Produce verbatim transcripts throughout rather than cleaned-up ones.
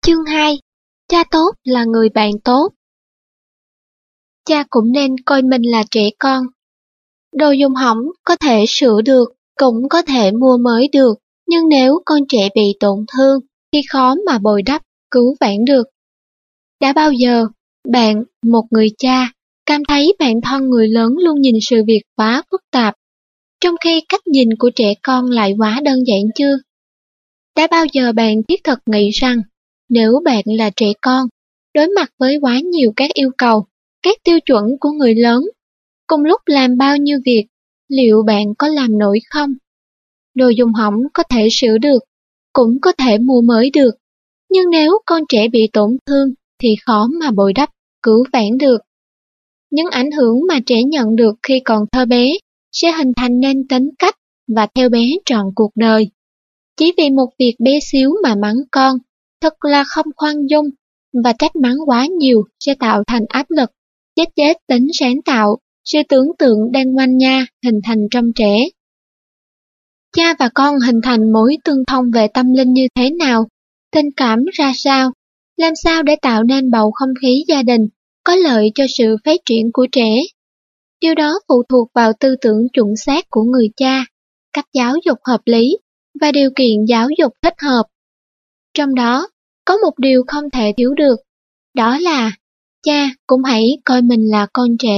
Chương hai. Cha tốt là người bạn tốt. Cha cũng nên coi mình là trẻ con. Đồ dùng hỏng có thể sửa được, cũng có thể mua mới được, nhưng nếu con trẻ bị tổn thương thì khó mà bồi đắp, cứu vãn được. Đã bao giờ bạn, một người cha, cảm thấy bản thân người lớn luôn nhìn sự việc quá phức tạp, trong khi cách nhìn của trẻ con lại quá đơn giản chưa? Đã bao giờ bạn thiết thực nghĩ rằng, nếu bạn là trẻ con, đối mặt với quá nhiều các yêu cầu, các tiêu chuẩn của người lớn, cùng lúc làm bao nhiêu việc, liệu bạn có làm nổi không? Đồ dùng hỏng có thể sửa được, cũng có thể mua mới được, nhưng nếu con trẻ bị tổn thương thì khó mà bồi đắp, cứu vãn được. Những ảnh hưởng mà trẻ nhận được khi còn thơ bé sẽ hình thành nên tính cách và theo bé trọn cuộc đời. Chỉ vì một việc bé xíu mà mắng con, thật là không khoan dung, và trách mắng quá nhiều sẽ tạo thành áp lực, chết chết tính sáng tạo, sự tưởng tượng đang manh nha hình thành trong trẻ. Cha và con hình thành mối tương thông về tâm linh như thế nào, tình cảm ra sao, làm sao để tạo nên bầu không khí gia đình có lợi cho sự phát triển của trẻ. Điều đó phụ thuộc vào tư tưởng chuẩn xác của người cha, cách giáo dục hợp lý và điều kiện giáo dục thích hợp. Trong đó, có một điều không thể thiếu được, đó là cha cũng hãy coi mình là con trẻ.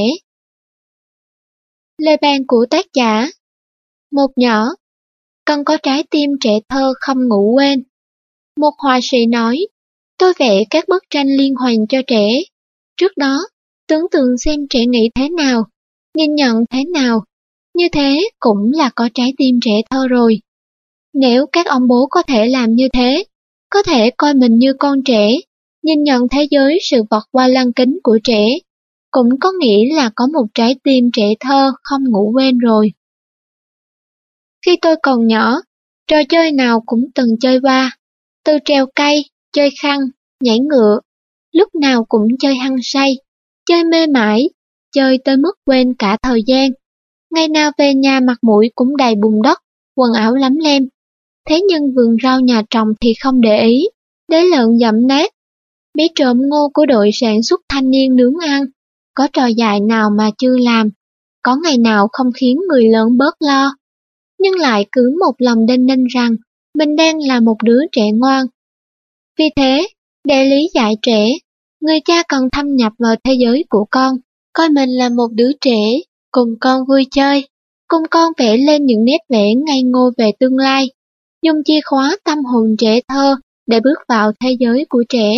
Lời bàn của tác giả: Một nhỏ, cần có trái tim trẻ thơ không ngủ quên. Một họa sĩ nói, tôi vẽ các bức tranh liên hoàn cho trẻ. Trước đó, tưởng tượng xem trẻ nghĩ thế nào, nhìn nhận thế nào. Như thế cũng là có trái tim trẻ thơ rồi. Nếu các ông bố có thể làm như thế, có thể coi mình như con trẻ, nhìn nhận thế giới sự vật qua lăng kính của trẻ, cũng có nghĩa là có một trái tim trẻ thơ không ngủ quên rồi. Khi tôi còn nhỏ, trò chơi nào cũng từng chơi qua, từ trèo cây, chơi khăn, nhảy ngựa, lúc nào cũng chơi hăng say, chơi mê mải, chơi tới mức quên cả thời gian. Ngày nào về nhà mặt mũi cũng đầy bùn đất, quần áo lấm lem. Thế nhưng vườn rau nhà trồng thì không để ý, để lợn dẫm nát. Bí trộm ngô của đội sản xuất thanh niên nướng ăn, có trò dại nào mà chưa làm, có ngày nào không khiến người lớn bớt lo. Nhưng lại cứ một lòng đinh ninh rằng mình đang là một đứa trẻ ngoan. Vì thế, để lý giải trẻ, người cha cần thâm nhập vào thế giới của con, coi mình là một đứa trẻ, cùng con vui chơi, cùng con vẽ lên những nét vẽ ngây ngô về tương lai, dùng chìa khóa tâm hồn trẻ thơ để bước vào thế giới của trẻ.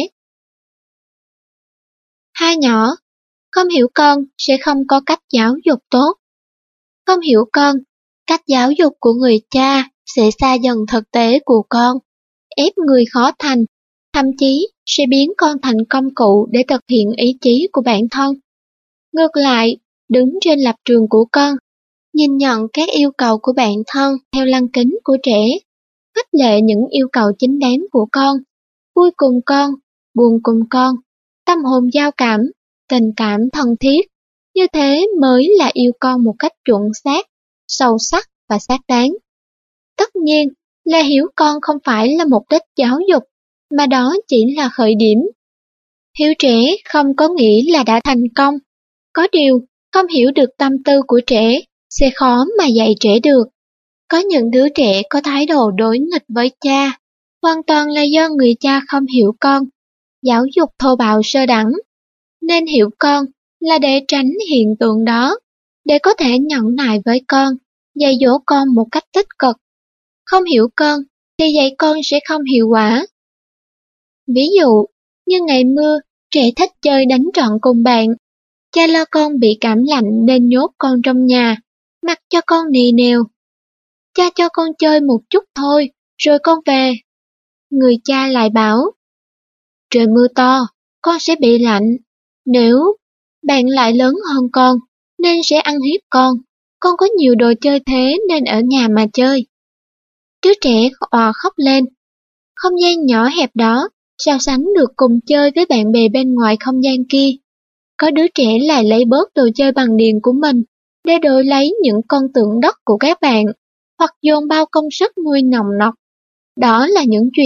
Hai nhỏ, không hiểu con sẽ không có cách giáo dục tốt. Không hiểu con, cách giáo dục của người cha sẽ xa dần thực tế của con, ép người khó thành, thậm chí sẽ biến con thành công cụ để thực hiện ý chí của bản thân. Ngược lại, đứng trên lập trường của con, nhìn nhận các yêu cầu của bản thân theo lăng kính của trẻ, khích lệ những yêu cầu chính đáng của con, vui cùng con, buồn cùng con, tâm hồn giao cảm, tình cảm thân thiết, như thế mới là yêu con một cách chuẩn xác, sâu sắc và xác đáng. Tất nhiên là hiểu con không phải là mục đích giáo dục, mà đó chỉ là khởi điểm. Hiểu trẻ không có nghĩa là đã thành công. Có điều, không hiểu được tâm tư của trẻ sẽ khó mà dạy trẻ được. Có những đứa trẻ có thái độ đối nghịch với cha, hoàn toàn là do người cha không hiểu con, giáo dục thô bạo sơ đẳng. Nên hiểu con là để tránh hiện tượng đó, để có thể nhẫn nại với con, dạy dỗ con một cách tích cực. Không hiểu con thì dạy con sẽ không hiệu quả. Ví dụ, như ngày mưa, trẻ thích chơi đánh trọn cùng bạn. Cha lo con bị cảm lạnh nên nhốt con trong nhà, mặc cho con nì nèo. Cha cho con chơi một chút thôi, rồi con về. Người cha lại bảo, trời mưa to, con sẽ bị lạnh. Nếu bạn lại lớn hơn con, nên sẽ ăn hiếp con. Con có nhiều đồ chơi thế nên ở nhà mà chơi. Đứa trẻ òa khóc lên. Không gian nhỏ hẹp đó, sao sánh được cùng chơi với bạn bè bên ngoài không gian kia. Có đứa trẻ lại lấy bớt đồ chơi bằng điện của mình, để đổi lấy những con tượng đất của các bạn, hoặc dồn bao công sức nuôi nồng nọc. Đó là những chuyện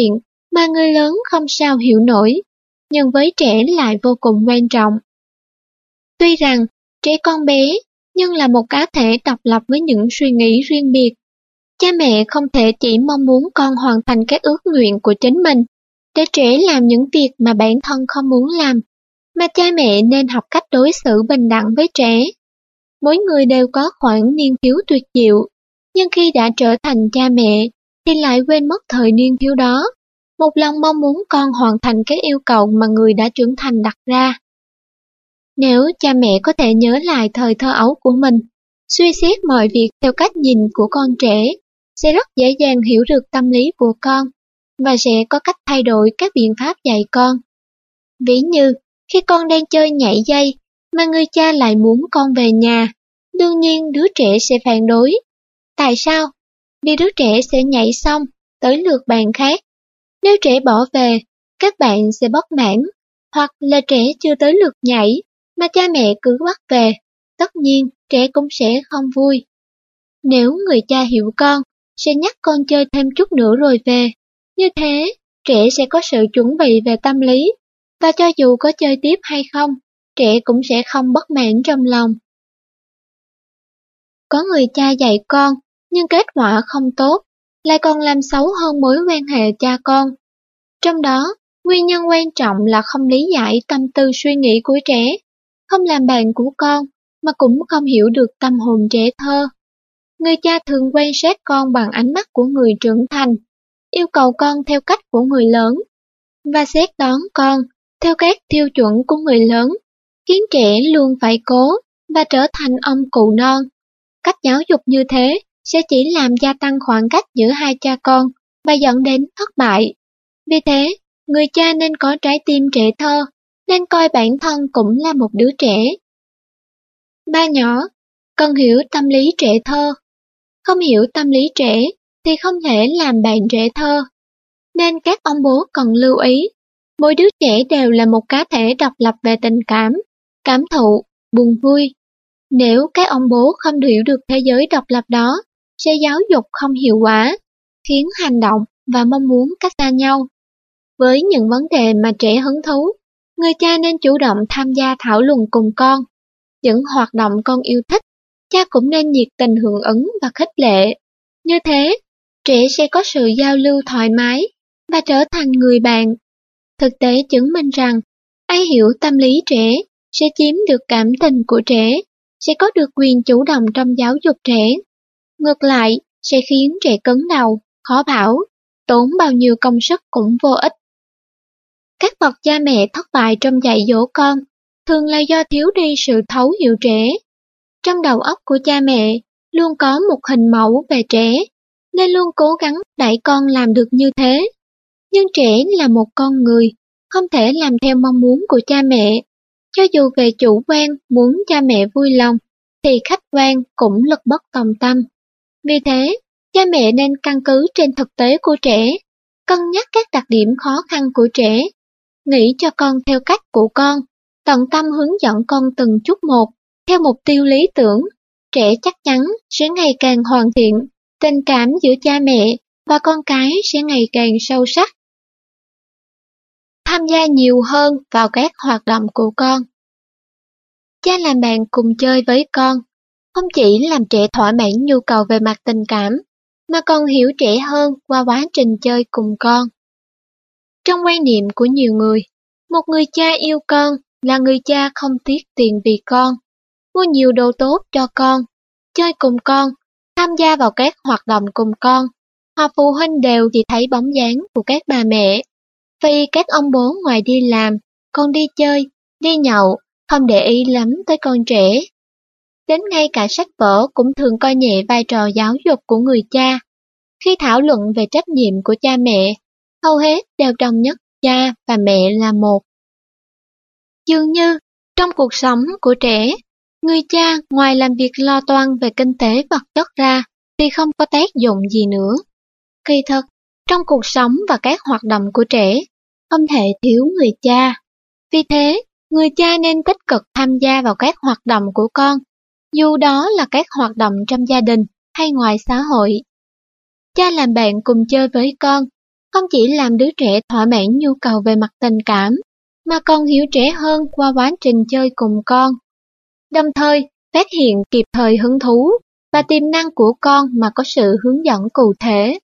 mà người lớn không sao hiểu nổi, nhưng với trẻ lại vô cùng quan trọng. Tuy rằng trẻ con bé, nhưng là một cá thể độc lập với những suy nghĩ riêng biệt. Cha mẹ không thể chỉ mong muốn con hoàn thành các ước nguyện của chính mình, để trẻ làm những việc mà bản thân không muốn làm, mà cha mẹ nên học cách đối xử bình đẳng với trẻ. Mỗi người đều có khoảng niên thiếu tuyệt diệu, nhưng khi đã trở thành cha mẹ, thì lại quên mất thời niên thiếu đó, một lòng mong muốn con hoàn thành các yêu cầu mà người đã trưởng thành đặt ra. Nếu cha mẹ có thể nhớ lại thời thơ ấu của mình, suy xét mọi việc theo cách nhìn của con trẻ, sẽ rất dễ dàng hiểu được tâm lý của con, và sẽ có cách thay đổi các biện pháp dạy con. Ví như, khi con đang chơi nhảy dây, mà người cha lại muốn con về nhà, đương nhiên đứa trẻ sẽ phản đối. Tại sao? Vì đứa trẻ sẽ nhảy xong, tới lượt bạn khác. Nếu trẻ bỏ về, các bạn sẽ bất mãn, hoặc là trẻ chưa tới lượt nhảy, mà cha mẹ cứ bắt về, tất nhiên trẻ cũng sẽ không vui. Nếu người cha hiểu con, sẽ nhắc con chơi thêm chút nữa rồi về. Như thế, trẻ sẽ có sự chuẩn bị về tâm lý, và cho dù có chơi tiếp hay không, trẻ cũng sẽ không bất mãn trong lòng. Có người cha dạy con, nhưng kết quả không tốt, lại còn làm xấu hơn mối quan hệ cha con. Trong đó, nguyên nhân quan trọng là không lý giải tâm tư suy nghĩ của trẻ, không làm bạn của con, mà cũng không hiểu được tâm hồn trẻ thơ. Người cha thường quan sát con bằng ánh mắt của người trưởng thành, yêu cầu con theo cách của người lớn, và xét đoán con theo các tiêu chuẩn của người lớn, khiến trẻ luôn phải cố và trở thành ông cụ non. Cách giáo dục như thế sẽ chỉ làm gia tăng khoảng cách giữa hai cha con và dẫn đến thất bại. Vì thế, người cha nên có trái tim trẻ thơ, nên coi bản thân cũng là một đứa trẻ. Ba nhỏ, cần hiểu tâm lý trẻ thơ. Không hiểu tâm lý trẻ thì không thể làm bạn trẻ thơ. Nên các ông bố cần lưu ý, mỗi đứa trẻ đều là một cá thể độc lập về tình cảm, cảm thụ, buồn vui. Nếu các ông bố không hiểu được thế giới độc lập đó, sẽ giáo dục không hiệu quả, khiến hành động và mong muốn cách xa nhau. Với những vấn đề mà trẻ hứng thú, người cha nên chủ động tham gia thảo luận cùng con. Những hoạt động con yêu thích, cha cũng nên nhiệt tình hưởng ứng và khích lệ. Như thế, trẻ sẽ có sự giao lưu thoải mái và trở thành người bạn. Thực tế chứng minh rằng, ai hiểu tâm lý trẻ sẽ chiếm được cảm tình của trẻ, sẽ có được quyền chủ động trong giáo dục trẻ. Ngược lại, sẽ khiến trẻ cứng đầu, khó bảo, tốn bao nhiêu công sức cũng vô ích. Các bậc cha mẹ thất bại trong dạy dỗ con thường là do thiếu đi sự thấu hiểu trẻ. Trong đầu óc của cha mẹ luôn có một hình mẫu về trẻ, nên luôn cố gắng đẩy con làm được như thế. Nhưng trẻ là một con người, không thể làm theo mong muốn của cha mẹ. Cho dù về chủ quan muốn cha mẹ vui lòng, thì khách quan cũng lực bất tòng tâm. Vì thế, cha mẹ nên căn cứ trên thực tế của trẻ, cân nhắc các đặc điểm khó khăn của trẻ, nghĩ cho con theo cách của con, tận tâm hướng dẫn con từng chút một, theo mục tiêu lý tưởng. Trẻ chắc chắn sẽ ngày càng hoàn thiện, tình cảm giữa cha mẹ và con cái sẽ ngày càng sâu sắc. Tham gia nhiều hơn vào các hoạt động của con. Cha làm bạn cùng chơi với con, không chỉ làm trẻ thỏa mãn nhu cầu về mặt tình cảm, mà còn hiểu trẻ hơn qua quá trình chơi cùng con. Trong quan niệm của nhiều người, một người cha yêu con là người cha không tiếc tiền vì con, mua nhiều đồ tốt cho con, chơi cùng con, tham gia vào các hoạt động cùng con. Họ phụ huynh đều chỉ thấy bóng dáng của các bà mẹ, vì các ông bố ngoài đi làm, còn đi chơi, đi nhậu, không để ý lắm tới con trẻ. Đến ngay cả sách vở cũng thường coi nhẹ vai trò giáo dục của người cha. Khi thảo luận về trách nhiệm của cha mẹ, hầu hết đều đồng nhất cha và mẹ là một. Dường như, trong cuộc sống của trẻ, người cha ngoài làm việc lo toan về kinh tế vật chất ra, thì không có tác dụng gì nữa. Kỳ thực, trong cuộc sống và các hoạt động của trẻ, không thể thiếu người cha. Vì thế, người cha nên tích cực tham gia vào các hoạt động của con, dù đó là các hoạt động trong gia đình hay ngoài xã hội. Cha làm bạn cùng chơi với con, không chỉ làm đứa trẻ thỏa mãn nhu cầu về mặt tình cảm, mà còn hiểu trẻ hơn qua quá trình chơi cùng con. Đồng thời, phát hiện kịp thời hứng thú và tiềm năng của con mà có sự hướng dẫn cụ thể.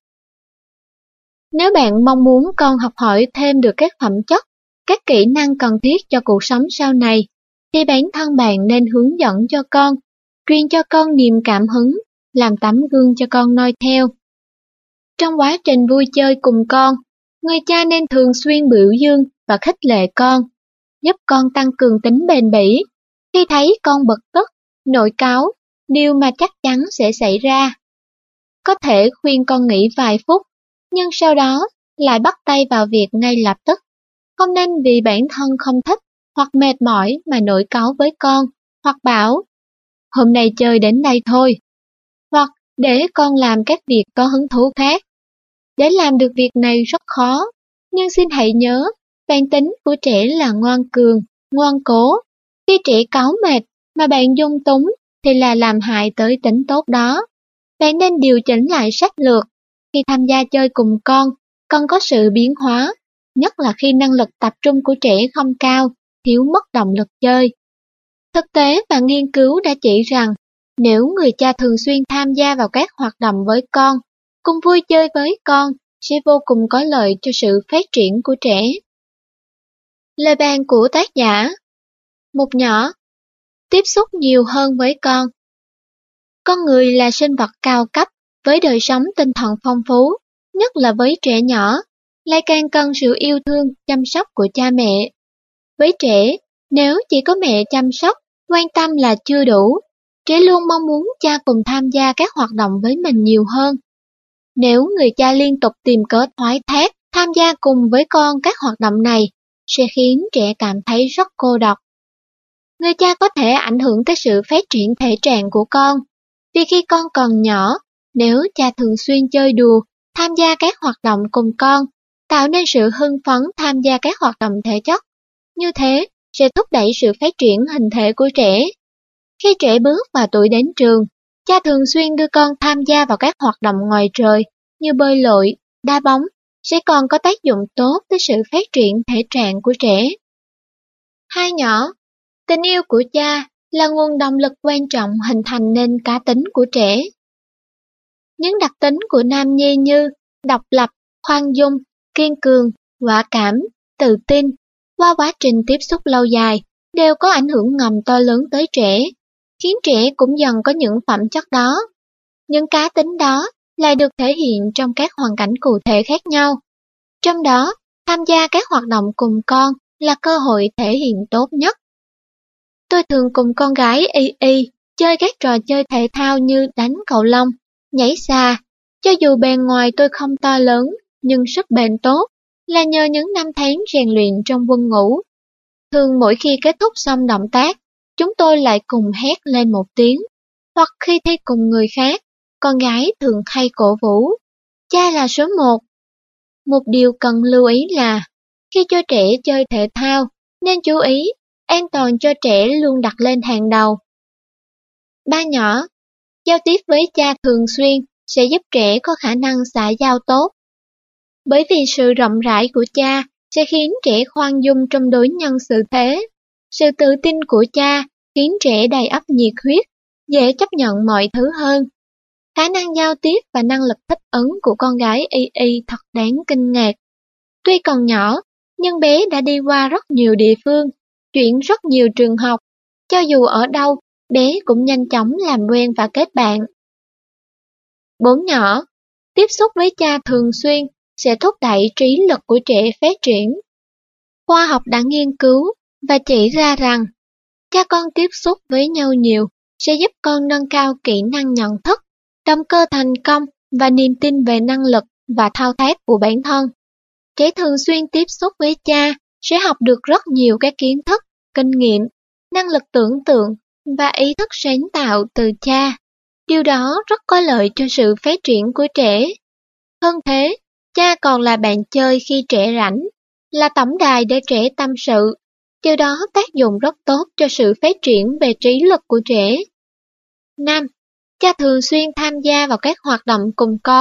Nếu bạn mong muốn con học hỏi thêm được các phẩm chất, các kỹ năng cần thiết cho cuộc sống sau này, thì bản thân bạn nên hướng dẫn cho con, truyền cho con niềm cảm hứng, làm tấm gương cho con noi theo. Trong quá trình vui chơi cùng con, người cha nên thường xuyên biểu dương và khích lệ con, giúp con tăng cường tính bền bỉ. Khi thấy con bực tức, nổi cáu, điều mà chắc chắn sẽ xảy ra. Có thể khuyên con nghỉ vài phút, nhưng sau đó lại bắt tay vào việc ngay lập tức. Không nên vì bản thân không thích hoặc mệt mỏi mà nổi cáu với con, hoặc bảo, hôm nay chơi đến đây thôi, hoặc để con làm các việc có hứng thú khác. Để làm được việc này rất khó, nhưng xin hãy nhớ, bản tính của trẻ là ngoan cường, ngoan cố. Khi trẻ cáu mệt mà bạn dung túng thì là làm hại tới tính tốt đó. Bạn nên điều chỉnh lại sách lược. Khi tham gia chơi cùng con, cần có sự biến hóa, nhất là khi năng lực tập trung của trẻ không cao, thiếu mất động lực chơi. Thực tế và nghiên cứu đã chỉ rằng, nếu người cha thường xuyên tham gia vào các hoạt động với con, cùng vui chơi với con, sẽ vô cùng có lợi cho sự phát triển của trẻ. Lời bàn của tác giả: Mục nhỏ, tiếp xúc nhiều hơn với con. Con người là sinh vật cao cấp, với đời sống tinh thần phong phú, nhất là với trẻ nhỏ, lại càng cần sự yêu thương, chăm sóc của cha mẹ. Với trẻ, nếu chỉ có mẹ chăm sóc, quan tâm là chưa đủ, trẻ luôn mong muốn cha cùng tham gia các hoạt động với mình nhiều hơn. Nếu người cha liên tục tìm cớ thoái thác tham gia cùng với con các hoạt động này, sẽ khiến trẻ cảm thấy rất cô độc. Người cha có thể ảnh hưởng tới sự phát triển thể trạng của con, vì khi con còn nhỏ, nếu cha thường xuyên chơi đùa, tham gia các hoạt động cùng con, tạo nên sự hưng phấn tham gia các hoạt động thể chất, như thế sẽ thúc đẩy sự phát triển hình thể của trẻ. Khi trẻ bước vào tuổi đến trường, cha thường xuyên đưa con tham gia vào các hoạt động ngoài trời như bơi lội, đá bóng, sẽ còn có tác dụng tốt tới sự phát triển thể trạng của trẻ. Hai nhỏ, tình yêu của cha là nguồn động lực quan trọng hình thành nên cá tính của trẻ. Những đặc tính của nam nhi như độc lập, khoan dung, kiên cường, quả cảm, tự tin, qua quá trình tiếp xúc lâu dài, đều có ảnh hưởng ngầm to lớn tới trẻ, khiến trẻ cũng dần có những phẩm chất đó. Những cá tính đó lại được thể hiện trong các hoàn cảnh cụ thể khác nhau. Trong đó, tham gia các hoạt động cùng con là cơ hội thể hiện tốt nhất. Tôi thường cùng con gái Y Y chơi các trò chơi thể thao như đánh cầu lông, nhảy xa. Cho dù bề ngoài tôi không to lớn, nhưng sức bền tốt, là nhờ những năm tháng rèn luyện trong quân ngũ. Thường mỗi khi kết thúc xong động tác, chúng tôi lại cùng hét lên một tiếng, hoặc khi thi cùng người khác, con gái thường hay cổ vũ, cha là số một. Một điều cần lưu ý là, khi cho trẻ chơi thể thao, nên chú ý, an toàn cho trẻ luôn đặt lên hàng đầu. Ba nhỏ, giao tiếp với cha thường xuyên sẽ giúp trẻ có khả năng xã giao tốt. Bởi vì sự rộng rãi của cha sẽ khiến trẻ khoan dung trong đối nhân xử thế. Sự tự tin của cha khiến trẻ đầy ắp nhiệt huyết, dễ chấp nhận mọi thứ hơn. Khả năng giao tiếp và năng lực thích ứng của con gái Y Y thật đáng kinh ngạc. Tuy còn nhỏ, nhưng bé đã đi qua rất nhiều địa phương, chuyển rất nhiều trường học. Cho dù ở đâu, bé cũng nhanh chóng làm quen và kết bạn. Bốn nhỏ, tiếp xúc với cha thường xuyên sẽ thúc đẩy trí lực của trẻ phát triển. Khoa học đã nghiên cứu và chỉ ra rằng, cha con tiếp xúc với nhau nhiều sẽ giúp con nâng cao kỹ năng nhận thức, động cơ thành công và niềm tin về năng lực và thao tác của bản thân. Trẻ thường xuyên tiếp xúc với cha sẽ học được rất nhiều các kiến thức, kinh nghiệm, năng lực tưởng tượng và ý thức sáng tạo từ cha. Điều đó rất có lợi cho sự phát triển của trẻ. Hơn thế, cha còn là bạn chơi khi trẻ rảnh, là tổng đài để trẻ tâm sự. Điều đó tác dụng rất tốt cho sự phát triển về trí lực của trẻ. Năm, cha thường xuyên tham gia vào các hoạt động cùng con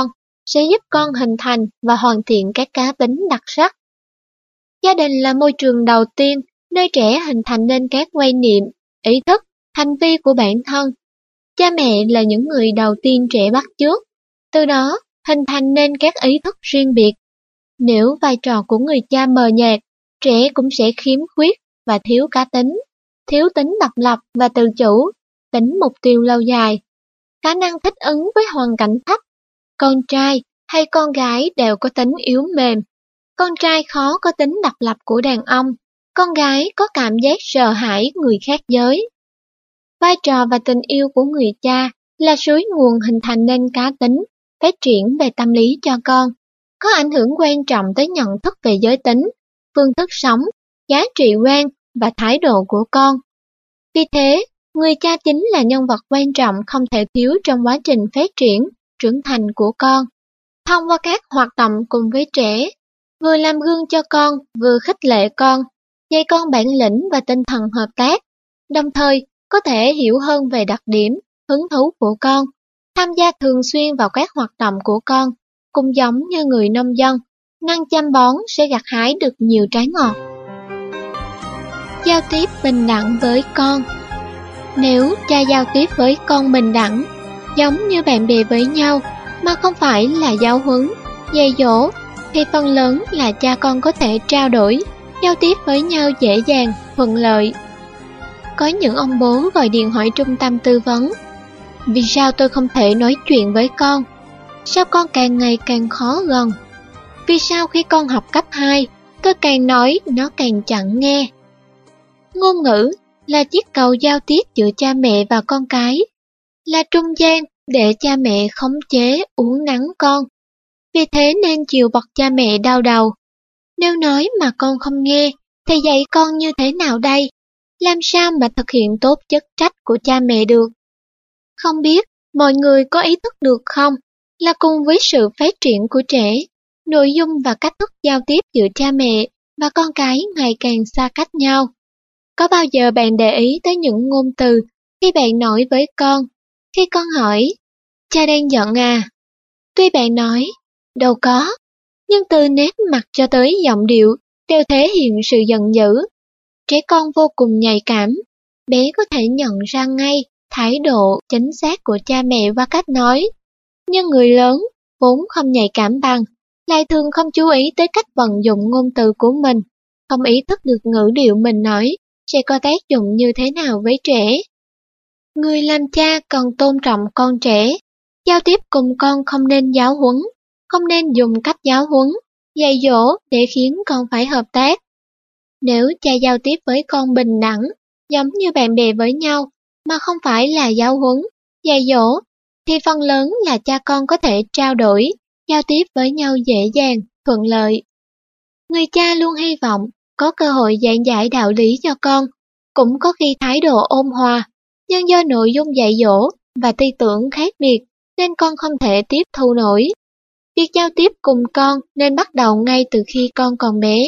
sẽ giúp con hình thành và hoàn thiện các cá tính đặc sắc. Gia đình là môi trường đầu tiên nơi trẻ hình thành nên các quan niệm, ý thức, hành vi của bản thân. Cha mẹ là những người đầu tiên trẻ bắt chước, từ đó hình thành nên các ý thức riêng biệt. Nếu vai trò của người cha mờ nhạt, trẻ cũng sẽ khiếm khuyết và thiếu cá tính, thiếu tính độc lập và tự chủ, tính mục tiêu lâu dài, khả năng thích ứng với hoàn cảnh thấp. Con trai hay con gái đều có tính yếu mềm. Con trai khó có tính độc lập của đàn ông, con gái có cảm giác sợ hãi người khác giới. Vai trò và tình yêu của người cha là suối nguồn hình thành nên cá tính, phát triển về tâm lý cho con, có ảnh hưởng quan trọng tới nhận thức về giới tính, phương thức sống, giá trị quan và thái độ của con. Vì thế, người cha chính là nhân vật quan trọng không thể thiếu trong quá trình phát triển, trưởng thành của con. Thông qua các hoạt động cùng với trẻ, vừa làm gương cho con, vừa khích lệ con, dạy con bản lĩnh và tinh thần hợp tác, đồng thời có thể hiểu hơn về đặc điểm, hứng thú của con, tham gia thường xuyên vào các hoạt động của con, cũng giống như người nông dân, năng chăm bón sẽ gặt hái được nhiều trái ngọt. Giao tiếp bình đẳng với con. Nếu cha giao tiếp với con bình đẳng, giống như bạn bè với nhau, mà không phải là giáo huấn, dạy dỗ, thì phần lớn là cha con có thể trao đổi, giao tiếp với nhau dễ dàng, thuận lợi. Có những ông bố gọi điện hỏi trung tâm tư vấn, vì sao tôi không thể nói chuyện với con? Sao con càng ngày càng khó gần? Vì sao khi con học cấp hai, tôi càng nói nó càng chẳng nghe? Ngôn ngữ là chiếc cầu giao tiếp giữa cha mẹ và con cái, là trung gian để cha mẹ khống chế uốn nắn con. Vì thế nên chiều bậc cha mẹ đau đầu. Nếu nói mà con không nghe, thì dạy con như thế nào đây? Làm sao mà thực hiện tốt chức trách của cha mẹ được? Không biết mọi người có ý thức được không, là cùng với sự phát triển của trẻ, nội dung và cách thức giao tiếp giữa cha mẹ và con cái ngày càng xa cách nhau. Có bao giờ bạn để ý tới những ngôn từ khi bạn nói với con? Khi con hỏi, cha đang giận à? Tuy bạn nói, đâu có, nhưng từ nét mặt cho tới giọng điệu đều thể hiện sự giận dữ. Trẻ con vô cùng nhạy cảm, bé có thể nhận ra ngay thái độ chính xác của cha mẹ qua cách nói. Nhưng người lớn, vốn không nhạy cảm bằng, lại thường không chú ý tới cách vận dụng ngôn từ của mình, không ý thức được ngữ điệu mình nói sẽ có tác dụng như thế nào với trẻ. Người làm cha cần tôn trọng con trẻ, giao tiếp cùng con không nên giáo huấn, không nên dùng cách giáo huấn, dạy dỗ để khiến con phải hợp tác. Nếu cha giao tiếp với con bình đẳng, giống như bạn bè với nhau, mà không phải là giáo huấn, dạy dỗ, thì phần lớn là cha con có thể trao đổi, giao tiếp với nhau dễ dàng, thuận lợi. Người cha luôn hy vọng có cơ hội giảng giải đạo lý cho con, cũng có khi thái độ ôn hòa, nhưng do nội dung dạy dỗ và tư tưởng khác biệt nên con không thể tiếp thu nổi. Việc giao tiếp cùng con nên bắt đầu ngay từ khi con còn bé.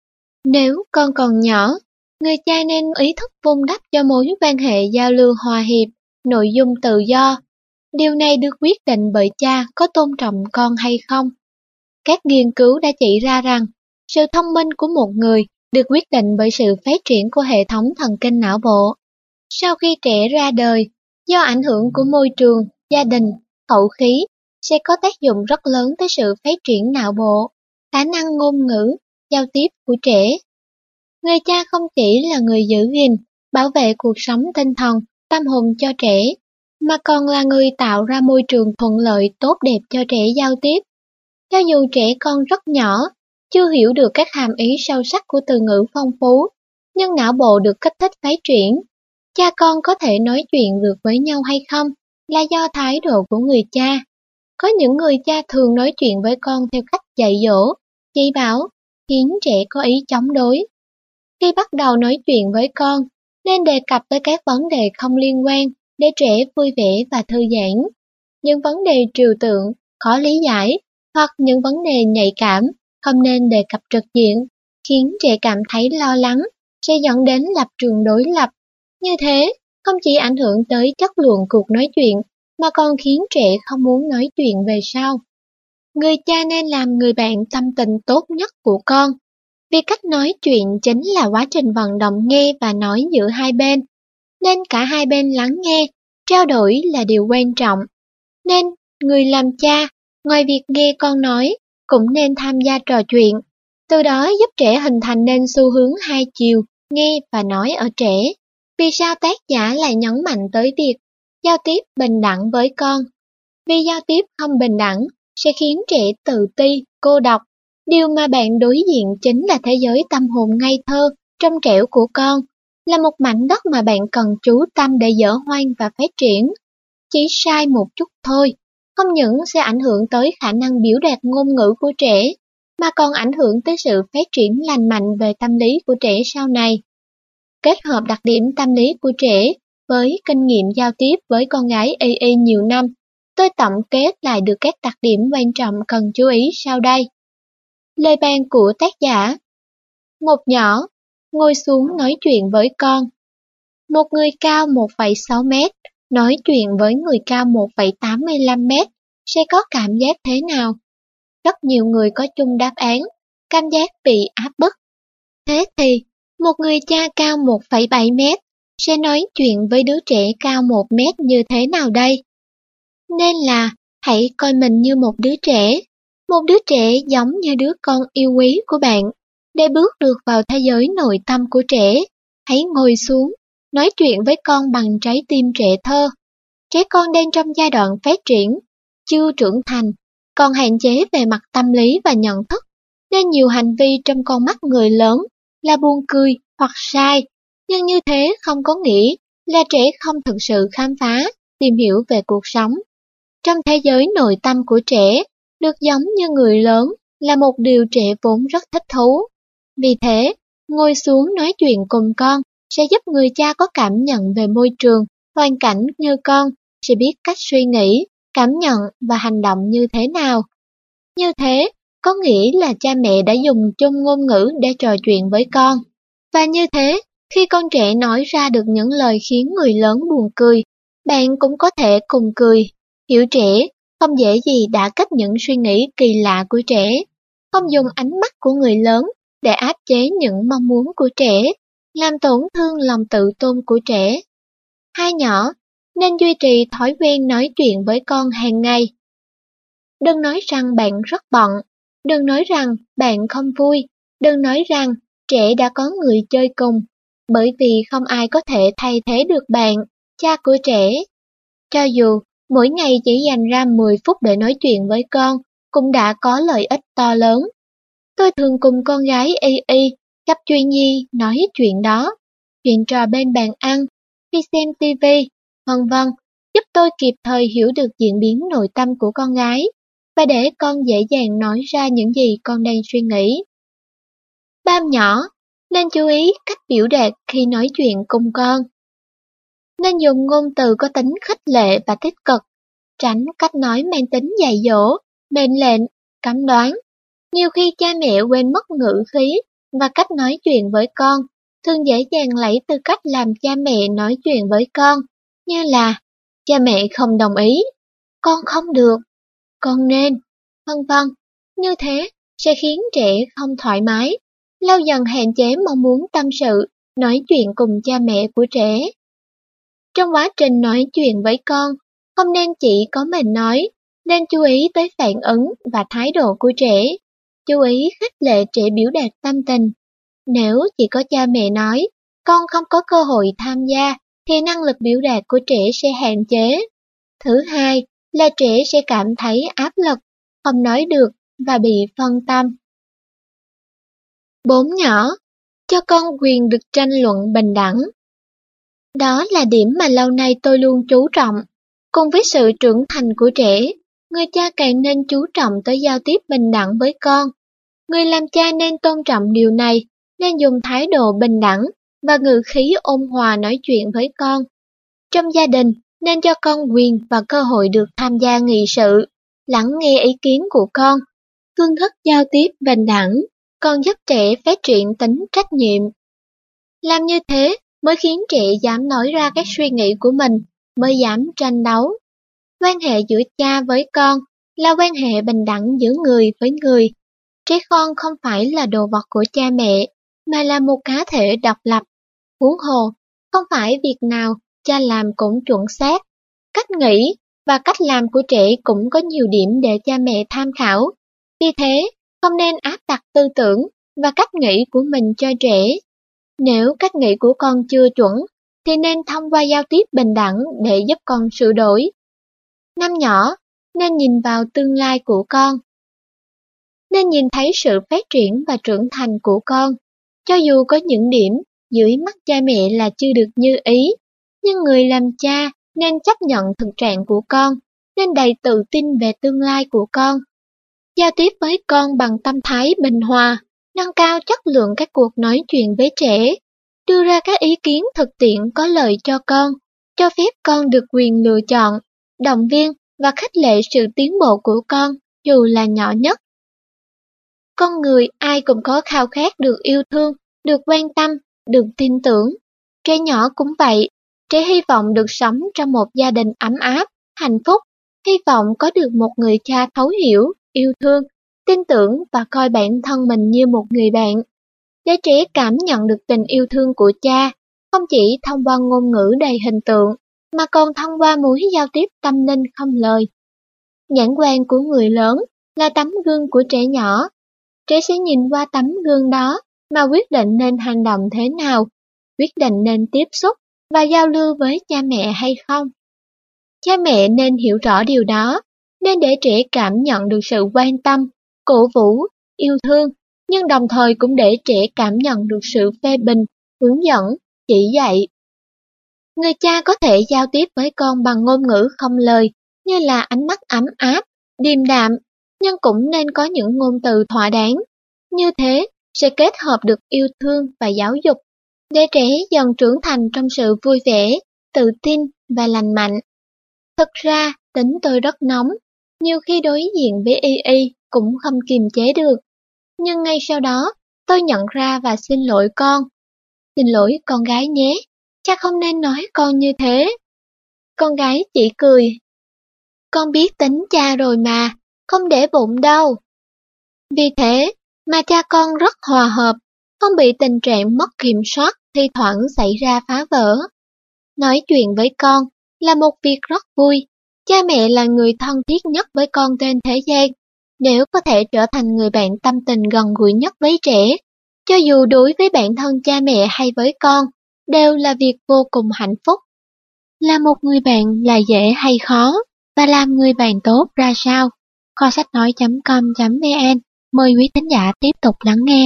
Nếu con còn nhỏ, người cha nên ý thức vun đắp cho mối quan hệ giao lưu hòa hiệp, nội dung tự do. Điều này được quyết định bởi cha có tôn trọng con hay không. Các nghiên cứu đã chỉ ra rằng, sự thông minh của một người được quyết định bởi sự phát triển của hệ thống thần kinh não bộ. Sau khi trẻ ra đời, do ảnh hưởng của môi trường, gia đình, hậu khí, sẽ có tác dụng rất lớn tới sự phát triển não bộ, khả năng ngôn ngữ, giao tiếp của trẻ. Người cha không chỉ là người giữ gìn, bảo vệ cuộc sống tinh thần, tâm hồn cho trẻ, mà còn là người tạo ra môi trường thuận lợi tốt đẹp cho trẻ giao tiếp. Cho dù trẻ con rất nhỏ, chưa hiểu được các hàm ý sâu sắc của từ ngữ phong phú, nhưng não bộ được kích thích phát triển. Cha con có thể nói chuyện được với nhau hay không là do thái độ của người cha. Có những người cha thường nói chuyện với con theo cách dạy dỗ, chỉ bảo, khiến trẻ có ý chống đối. Khi bắt đầu nói chuyện với con, nên đề cập tới các vấn đề không liên quan để trẻ vui vẻ và thư giãn. Những vấn đề trừu tượng, khó lý giải, hoặc những vấn đề nhạy cảm không nên đề cập trực diện, khiến trẻ cảm thấy lo lắng, sẽ dẫn đến lập trường đối lập. Như thế, không chỉ ảnh hưởng tới chất lượng cuộc nói chuyện, mà còn khiến trẻ không muốn nói chuyện về sau. Người cha nên làm người bạn tâm tình tốt nhất của con. Vì cách nói chuyện chính là quá trình vận động nghe và nói giữa hai bên, nên cả hai bên lắng nghe, trao đổi là điều quan trọng. Nên, người làm cha, ngoài việc nghe con nói, cũng nên tham gia trò chuyện, từ đó giúp trẻ hình thành nên xu hướng hai chiều, nghe và nói ở trẻ. Vì sao tác giả lại nhấn mạnh tới việc giao tiếp bình đẳng với con? Vì giao tiếp không bình đẳng sẽ khiến trẻ tự ti, cô độc. Điều mà bạn đối diện chính là thế giới tâm hồn ngây thơ, trong trẻo của con, là một mảnh đất mà bạn cần chú tâm để dở hoang và phát triển. Chỉ sai một chút thôi, không những sẽ ảnh hưởng tới khả năng biểu đạt ngôn ngữ của trẻ, mà còn ảnh hưởng tới sự phát triển lành mạnh về tâm lý của trẻ sau này. Kết hợp đặc điểm tâm lý của trẻ với kinh nghiệm giao tiếp với con gái y y nhiều năm, tôi tổng kết lại được các đặc điểm quan trọng cần chú ý sau đây. Lời bàn của tác giả: một nhỏ, ngồi xuống nói chuyện với con. Một người cao một phẩy sáu mét, nói chuyện với người cao một phẩy tám mươi lăm mét, sẽ có cảm giác thế nào? Rất nhiều người có chung đáp án, cảm giác bị áp bức. Thế thì, một người cha cao một phẩy bảy mét, sẽ nói chuyện với đứa trẻ cao một mét như thế nào đây? Nên là, hãy coi mình như một đứa trẻ, một đứa trẻ giống như đứa con yêu quý của bạn. Để bước được vào thế giới nội tâm của trẻ, hãy ngồi xuống, nói chuyện với con bằng trái tim trẻ thơ. Trẻ con đang trong giai đoạn phát triển, chưa trưởng thành, còn hạn chế về mặt tâm lý và nhận thức, nên nhiều hành vi trong con mắt người lớn là buồn cười hoặc sai, nhưng như thế không có nghĩa là trẻ không thực sự khám phá, tìm hiểu về cuộc sống. Trong thế giới nội tâm của trẻ, được giống như người lớn là một điều trẻ vốn rất thích thú. Vì thế, ngồi xuống nói chuyện cùng con sẽ giúp người cha có cảm nhận về môi trường, hoàn cảnh như con, sẽ biết cách suy nghĩ, cảm nhận và hành động như thế nào. Như thế, có nghĩa là cha mẹ đã dùng chung ngôn ngữ để trò chuyện với con. Và như thế, khi con trẻ nói ra được những lời khiến người lớn buồn cười, bạn cũng có thể cùng cười. Hiểu trẻ, không dễ gì đã kích những suy nghĩ kỳ lạ của trẻ. Không dùng ánh mắt của người lớn để áp chế những mong muốn của trẻ, làm tổn thương lòng tự tôn của trẻ. Hai nhỏ, nên duy trì thói quen nói chuyện với con hàng ngày. Đừng nói rằng bạn rất bận, đừng nói rằng bạn không vui, đừng nói rằng trẻ đã có người chơi cùng, bởi vì không ai có thể thay thế được bạn, cha của trẻ. Cho dù mỗi ngày chỉ dành ra mười phút để nói chuyện với con, cũng đã có lợi ích to lớn. Tôi thường cùng con gái Y Y, gặp chuyện gì nói chuyện đó, chuyện trò bên bàn ăn, khi xem tivi, vân vân, giúp tôi kịp thời hiểu được diễn biến nội tâm của con gái, và để con dễ dàng nói ra những gì con đang suy nghĩ. Ba nhỏ, nên chú ý cách biểu đạt khi nói chuyện cùng con. Nên dùng ngôn từ có tính khích lệ và tích cực, tránh cách nói mang tính dạy dỗ, mệnh lệnh, cấm đoán. Nhiều khi cha mẹ quên mất ngữ khí và cách nói chuyện với con, thường dễ dàng lấy từ cách làm cha mẹ nói chuyện với con, như là cha mẹ không đồng ý, con không được, con nên, vân vân. Như thế sẽ khiến trẻ không thoải mái, lâu dần hạn chế mong muốn tâm sự, nói chuyện cùng cha mẹ của trẻ. Trong quá trình nói chuyện với con, không nên chỉ có mình nói, nên chú ý tới phản ứng và thái độ của trẻ. Chú ý khích lệ trẻ biểu đạt tâm tình. Nếu chỉ có cha mẹ nói, con không có cơ hội tham gia, thì năng lực biểu đạt của trẻ sẽ hạn chế. Thứ hai là trẻ sẽ cảm thấy áp lực, không nói được và bị phân tâm. Bốn nhỏ, cho con quyền được tranh luận bình đẳng. Đó là điểm mà lâu nay tôi luôn chú trọng. Cùng với sự trưởng thành của trẻ, người cha càng nên chú trọng tới giao tiếp bình đẳng với con. Người làm cha nên tôn trọng điều này, nên dùng thái độ bình đẳng và ngữ khí ôn hòa nói chuyện với con. Trong gia đình, nên cho con quyền và cơ hội được tham gia nghị sự, lắng nghe ý kiến của con. Phương thức giao tiếp bình đẳng còn giúp trẻ phát triển tính trách nhiệm. Làm như thế mới khiến trẻ dám nói ra các suy nghĩ của mình, mới dám tranh đấu. Quan hệ giữa cha với con là quan hệ bình đẳng giữa người với người. Trẻ con không phải là đồ vật của cha mẹ, mà là một cá thể độc lập. Huống hồ, không phải việc nào cha làm cũng chuẩn xác. Cách nghĩ và cách làm của trẻ cũng có nhiều điểm để cha mẹ tham khảo. Vì thế, không nên áp đặt tư tưởng và cách nghĩ của mình cho trẻ. Nếu cách nghĩ của con chưa chuẩn, thì nên thông qua giao tiếp bình đẳng để giúp con sửa đổi. Năm nhỏ, nên nhìn vào tương lai của con. Nên nhìn thấy sự phát triển và trưởng thành của con. Cho dù có những điểm dưới mắt cha mẹ là chưa được như ý, nhưng người làm cha nên chấp nhận thực trạng của con, nên đầy tự tin về tương lai của con. Giao tiếp với con bằng tâm thái bình hòa, nâng cao chất lượng các cuộc nói chuyện với trẻ, đưa ra các ý kiến thực tiễn có lợi cho con, cho phép con được quyền lựa chọn, động viên và khích lệ sự tiến bộ của con, dù là nhỏ nhất. Con người ai cũng có khao khát được yêu thương, được quan tâm, được tin tưởng. Trẻ nhỏ cũng vậy, trẻ hy vọng được sống trong một gia đình ấm áp, hạnh phúc, hy vọng có được một người cha thấu hiểu, yêu thương, tin tưởng và coi bản thân mình như một người bạn. Để trẻ cảm nhận được tình yêu thương của cha, không chỉ thông qua ngôn ngữ đầy hình tượng, mà còn thông qua mối giao tiếp tâm linh không lời. Nhãn quan của người lớn là tấm gương của trẻ nhỏ. Trẻ sẽ nhìn qua tấm gương đó mà quyết định nên hành động thế nào, quyết định nên tiếp xúc và giao lưu với cha mẹ hay không. Cha mẹ nên hiểu rõ điều đó, nên để trẻ cảm nhận được sự quan tâm, cổ vũ, yêu thương, nhưng đồng thời cũng để trẻ cảm nhận được sự phê bình, hướng dẫn, chỉ dạy. Người cha có thể giao tiếp với con bằng ngôn ngữ không lời, như là ánh mắt ấm áp, điềm đạm, nhưng cũng nên có những ngôn từ thỏa đáng. Như thế, sẽ kết hợp được yêu thương và giáo dục, để trẻ dần trưởng thành trong sự vui vẻ, tự tin và lành mạnh. Thực ra, tính tôi rất nóng, nhiều khi đối diện với Y Y cũng không kiềm chế được. Nhưng ngay sau đó, tôi nhận ra và xin lỗi con. Xin lỗi con gái nhé, cha không nên nói con như thế. Con gái chỉ cười. Con biết tính cha rồi mà, không để bụng đâu. Vì thế mà cha con rất hòa hợp, không bị tình trạng mất kiểm soát thi thoảng xảy ra phá vỡ. Nói chuyện với con là một việc rất vui. Cha mẹ là người thân thiết nhất với con trên thế gian. Nếu có thể trở thành người bạn tâm tình gần gũi nhất với trẻ, cho dù đối với bản thân cha mẹ hay với con, đều là việc vô cùng hạnh phúc. Là một người bạn là dễ hay khó, và làm người bạn tốt ra sao? Kho sách nói chấm com chấm vn. Mời quý thính giả tiếp tục lắng nghe.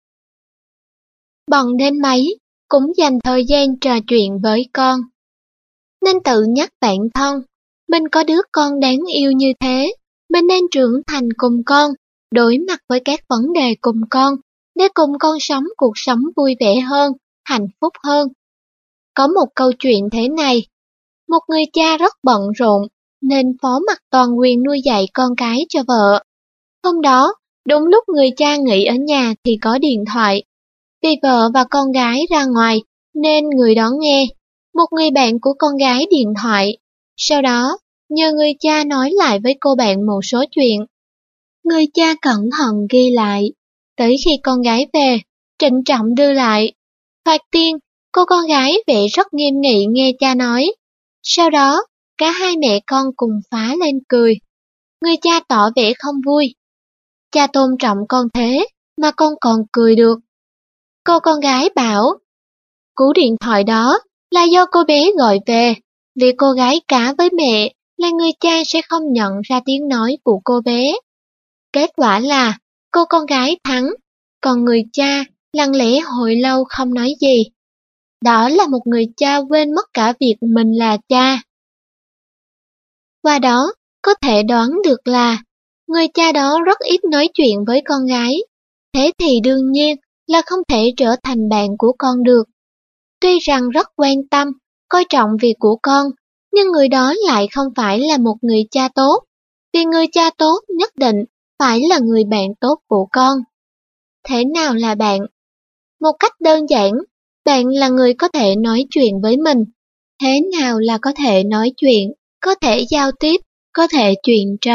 Bận đến mấy, cũng dành thời gian trò chuyện với con. Nên tự nhắc bản thân, mình có đứa con đáng yêu như thế, mình nên trưởng thành cùng con, đối mặt với các vấn đề cùng con, để cùng con sống cuộc sống vui vẻ hơn, hạnh phúc hơn. Có một câu chuyện thế này, một người cha rất bận rộn, nên phó mặc toàn quyền nuôi dạy con cái cho vợ. Hôm đó, đúng lúc người cha nghỉ ở nhà thì có điện thoại. Vì vợ và con gái ra ngoài, nên người đó nghe. Một người bạn của con gái điện thoại. Sau đó, nhờ người cha nói lại với cô bạn một số chuyện. Người cha cẩn thận ghi lại. Tới khi con gái về, trịnh trọng đưa lại. Thoạt tiên, cô con gái vẻ rất nghiêm nghị nghe cha nói. Sau đó, cả hai mẹ con cùng phá lên cười. Người cha tỏ vẻ không vui. Cha tôn trọng con thế, mà con còn cười được. Cô con gái bảo, cú điện thoại đó là do cô bé gọi về, vì cô gái cá với mẹ là người cha sẽ không nhận ra tiếng nói của cô bé. Kết quả là cô con gái thắng, còn người cha lặng lẽ hồi lâu không nói gì. Đó là một người cha quên mất cả việc mình là cha. Qua đó, có thể đoán được là người cha đó rất ít nói chuyện với con gái. Thế thì đương nhiên là không thể trở thành bạn của con được. Tuy rằng rất quan tâm, coi trọng việc của con, nhưng người đó lại không phải là một người cha tốt. Vì người cha tốt nhất định phải là người bạn tốt của con. Thế nào là bạn? Một cách đơn giản, bạn là người có thể nói chuyện với mình. Thế nào là có thể nói chuyện, có thể giao tiếp, có thể chuyện trò,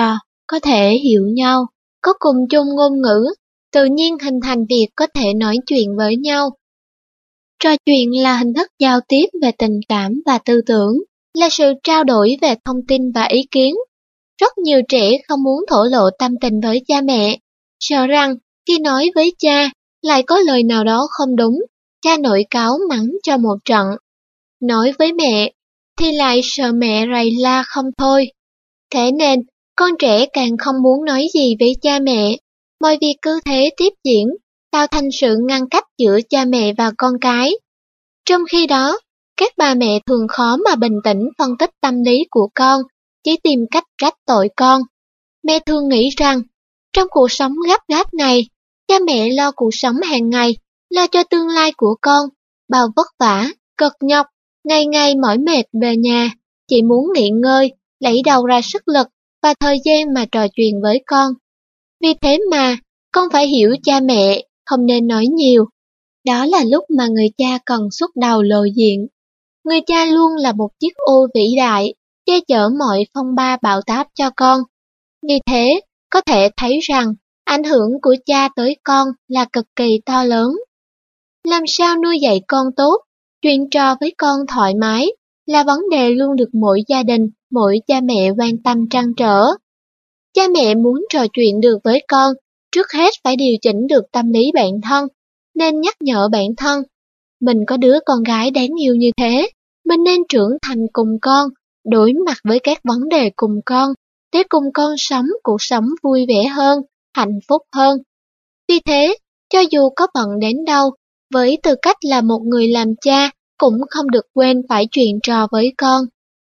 có thể hiểu nhau, có cùng chung ngôn ngữ, tự nhiên hình thành việc có thể nói chuyện với nhau. Trò chuyện là hình thức giao tiếp về tình cảm và tư tưởng, là sự trao đổi về thông tin và ý kiến. Rất nhiều trẻ không muốn thổ lộ tâm tình với cha mẹ, sợ rằng khi nói với cha lại có lời nào đó không đúng, cha nổi cáu mắng cho một trận. Nói với mẹ thì lại sợ mẹ rầy la không thôi. Thế nên, con trẻ càng không muốn nói gì với cha mẹ, mọi việc cứ thế tiếp diễn, tạo thành sự ngăn cách giữa cha mẹ và con cái. Trong khi đó, các bà mẹ thường khó mà bình tĩnh phân tích tâm lý của con, chỉ tìm cách trách tội con. Mẹ thường nghĩ rằng, trong cuộc sống gấp gáp này, cha mẹ lo cuộc sống hàng ngày, lo cho tương lai của con, bao vất vả, cực nhọc, ngày ngày mỏi mệt về nhà, chỉ muốn nghỉ ngơi, lấy đầu ra sức lực và thời gian mà trò chuyện với con. Vì thế mà, con phải hiểu cha mẹ, không nên nói nhiều. Đó là lúc mà người cha cần xuất đầu lộ diện. Người cha luôn là một chiếc ô vĩ đại, che chở mọi phong ba bão táp cho con. Vì thế, có thể thấy rằng, ảnh hưởng của cha tới con là cực kỳ to lớn. Làm sao nuôi dạy con tốt, chuyện trò với con thoải mái, là vấn đề luôn được mỗi gia đình, mỗi cha mẹ quan tâm trăn trở. Cha mẹ muốn trò chuyện được với con, trước hết phải điều chỉnh được tâm lý bản thân, nên nhắc nhở bản thân. Mình có đứa con gái đáng yêu như thế, mình nên trưởng thành cùng con, đối mặt với các vấn đề cùng con, để cùng con sống cuộc sống vui vẻ hơn, hạnh phúc hơn. Vì thế, cho dù có bận đến đâu, với tư cách là một người làm cha, cũng không được quên phải chuyện trò với con.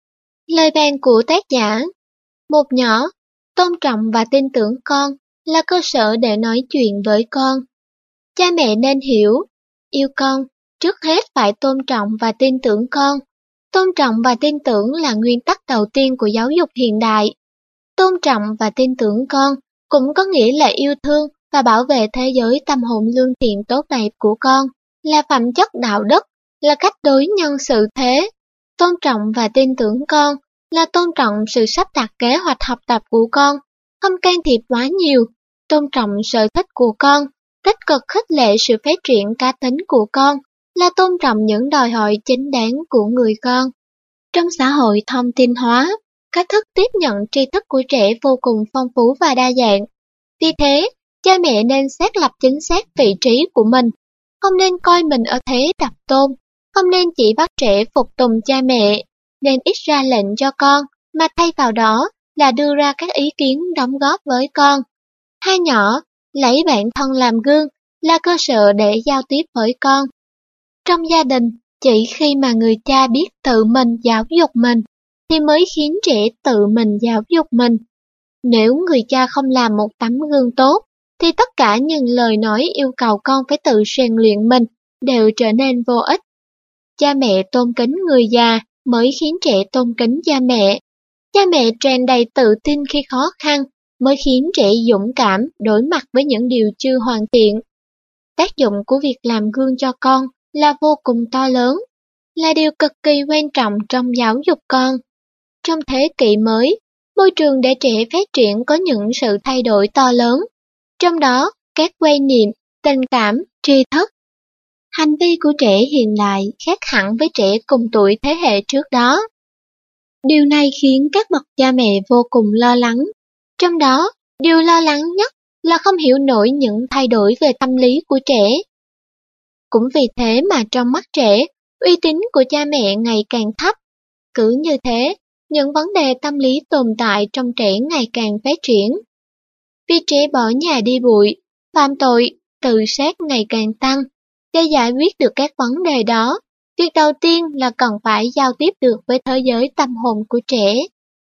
Lời bàn của tác giả: Một nhỏ, tôn trọng và tin tưởng con là cơ sở để nói chuyện với con. Cha mẹ nên hiểu, yêu con, trước hết phải tôn trọng và tin tưởng con. Tôn trọng và tin tưởng là nguyên tắc đầu tiên của giáo dục hiện đại. Tôn trọng và tin tưởng con cũng có nghĩa là yêu thương và bảo vệ thế giới tâm hồn lương thiện tốt đẹp của con, là phẩm chất đạo đức, là cách đối nhân xử thế. Tôn trọng và tin tưởng con là tôn trọng sự sắp đặt kế hoạch học tập của con, không can thiệp quá nhiều, tôn trọng sở thích của con, tích cực khích lệ sự phát triển cá tính của con, là tôn trọng những đòi hỏi chính đáng của người con. Trong xã hội thông tin hóa, cách thức tiếp nhận tri thức của trẻ vô cùng phong phú và đa dạng. Vì thế, cha mẹ nên xác lập chính xác vị trí của mình, không nên coi mình ở thế độc tôn, không nên chỉ bắt trẻ phục tùng cha mẹ, nên ít ra lệnh cho con, mà thay vào đó là đưa ra các ý kiến đóng góp với con. Hai nhỏ, lấy bản thân làm gương là cơ sở để giao tiếp với con. Trong gia đình, chỉ khi mà người cha biết tự mình giáo dục mình, thì mới khiến trẻ tự mình giáo dục mình. Nếu người cha không làm một tấm gương tốt, thì tất cả những lời nói yêu cầu con phải tự rèn luyện mình đều trở nên vô ích. Cha mẹ tôn kính người già mới khiến trẻ tôn kính cha mẹ. Cha mẹ tràn đầy tự tin khi khó khăn mới khiến trẻ dũng cảm đối mặt với những điều chưa hoàn thiện. Tác dụng của việc làm gương cho con là vô cùng to lớn, là điều cực kỳ quan trọng trong giáo dục con. Trong thế kỷ mới, môi trường để trẻ phát triển có những sự thay đổi to lớn, trong đó các quan niệm, tình cảm, tri thức. Hành vi của trẻ hiện lại khác hẳn với trẻ cùng tuổi thế hệ trước đó. Điều này khiến các bậc cha mẹ vô cùng lo lắng. Trong đó, điều lo lắng nhất là không hiểu nổi những thay đổi về tâm lý của trẻ. Cũng vì thế mà trong mắt trẻ, uy tín của cha mẹ ngày càng thấp. Cứ như thế, những vấn đề tâm lý tồn tại trong trẻ ngày càng phát triển. Vì trẻ bỏ nhà đi bụi, phạm tội, tự sát ngày càng tăng. Để giải quyết được các vấn đề đó, việc đầu tiên là cần phải giao tiếp được với thế giới tâm hồn của trẻ.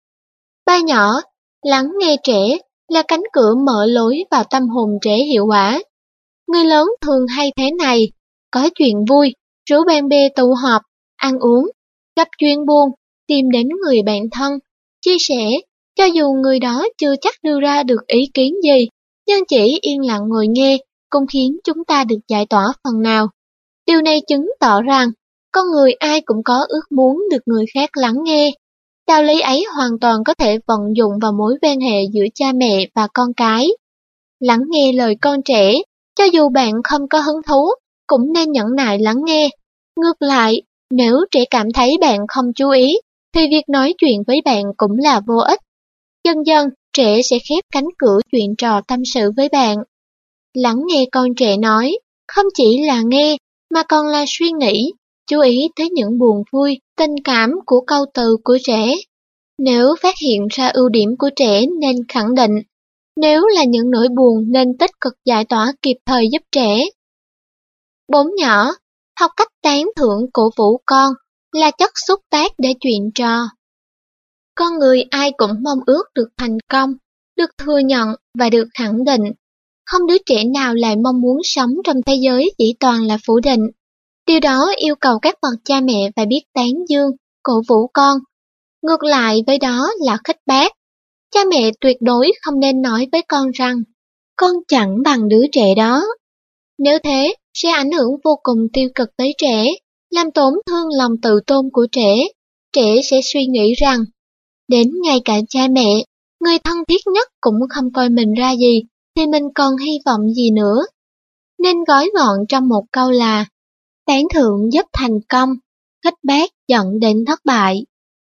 Ba nhỏ, lắng nghe trẻ là cánh cửa mở lối vào tâm hồn trẻ hiệu quả. Người lớn thường hay thế này, có chuyện vui, rủ bạn bè tụ họp, ăn uống, gặp chuyện buồn, tìm đến người bạn thân, chia sẻ, cho dù người đó chưa chắc đưa ra được ý kiến gì, nhưng chỉ yên lặng ngồi nghe cũng khiến chúng ta được giải tỏa phần nào. Điều này chứng tỏ rằng, con người ai cũng có ước muốn được người khác lắng nghe. Đạo lý ấy hoàn toàn có thể vận dụng vào mối quan hệ giữa cha mẹ và con cái. Lắng nghe lời con trẻ, cho dù bạn không có hứng thú, cũng nên nhẫn nại lắng nghe. Ngược lại, nếu trẻ cảm thấy bạn không chú ý, thì việc nói chuyện với bạn cũng là vô ích. Dần dần, trẻ sẽ khép cánh cửa chuyện trò tâm sự với bạn. Lắng nghe con trẻ nói, không chỉ là nghe, mà còn là suy nghĩ, chú ý tới những buồn vui, tình cảm của câu từ của trẻ. Nếu phát hiện ra ưu điểm của trẻ nên khẳng định, nếu là những nỗi buồn nên tích cực giải tỏa kịp thời giúp trẻ. Bốn nhỏ, học cách tán thưởng cổ vũ con là chất xúc tác để chuyện trò. Con người ai cũng mong ước được thành công, được thừa nhận và được khẳng định. Không đứa trẻ nào lại mong muốn sống trong thế giới chỉ toàn là phủ định. Điều đó yêu cầu các bậc cha mẹ phải biết tán dương, cổ vũ con. Ngược lại với đó là khích bác. Cha mẹ tuyệt đối không nên nói với con rằng con chẳng bằng đứa trẻ đó. Nếu thế, sẽ ảnh hưởng vô cùng tiêu cực tới trẻ, làm tổn thương lòng tự tôn của trẻ. Trẻ sẽ suy nghĩ rằng, đến ngay cả cha mẹ, người thân thiết nhất cũng không coi mình ra gì, thì mình còn hy vọng gì nữa. Nên gói gọn trong một câu là, tán thưởng giúp thành công, khích bác dẫn đến thất bại.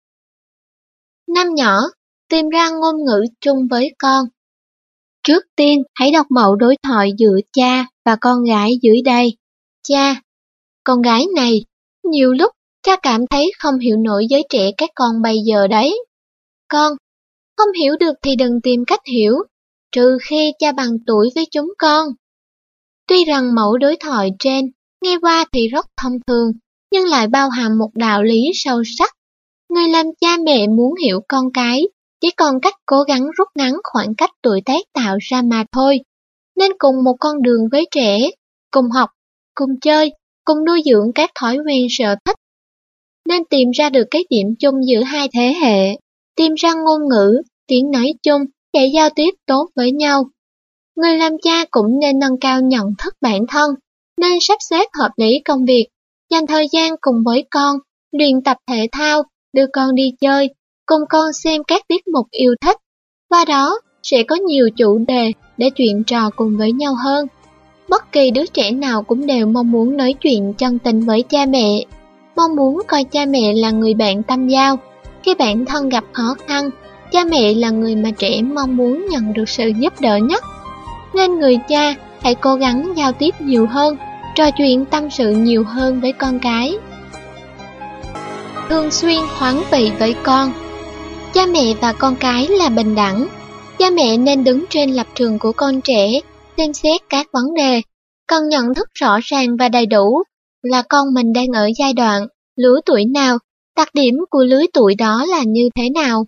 Năm nhỏ, tìm ra ngôn ngữ chung với con. Trước tiên, hãy đọc mẫu đối thoại giữa cha và con gái dưới đây. Cha, con gái này, nhiều lúc cha cảm thấy không hiểu nổi giới trẻ các con bây giờ đấy. Con, không hiểu được thì đừng tìm cách hiểu, trừ khi cha bằng tuổi với chúng con. Tuy rằng mẫu đối thoại trên nghe qua thì rất thông thường, nhưng lại bao hàm một đạo lý sâu sắc. Người làm cha mẹ muốn hiểu con cái, chỉ còn cách cố gắng rút ngắn khoảng cách tuổi tác tạo ra mà thôi. Nên cùng một con đường với trẻ, cùng học, cùng chơi, cùng nuôi dưỡng các thói quen sở thích. Nên tìm ra được cái điểm chung giữa hai thế hệ, tìm ra ngôn ngữ, tiếng nói chung để giao tiếp tốt với nhau. Người làm cha cũng nên nâng cao nhận thức bản thân, nên sắp xếp hợp lý công việc, dành thời gian cùng với con, luyện tập thể thao, đưa con đi chơi, cùng con xem các tiết mục yêu thích. Qua đó, sẽ có nhiều chủ đề để chuyện trò cùng với nhau hơn. Bất kỳ đứa trẻ nào cũng đều mong muốn nói chuyện chân tình với cha mẹ, mong muốn coi cha mẹ là người bạn tâm giao. Khi bản thân gặp khó khăn, cha mẹ là người mà trẻ mong muốn nhận được sự giúp đỡ nhất. Nên người cha hãy cố gắng giao tiếp nhiều hơn, trò chuyện tâm sự nhiều hơn với con cái. Thường xuyên thoáng vị với con. Cha mẹ và con cái là bình đẳng. Cha mẹ nên đứng trên lập trường của con trẻ, xem xét các vấn đề, cần nhận thức rõ ràng và đầy đủ là con mình đang ở giai đoạn, lứa tuổi nào, đặc điểm của lứa tuổi đó là như thế nào.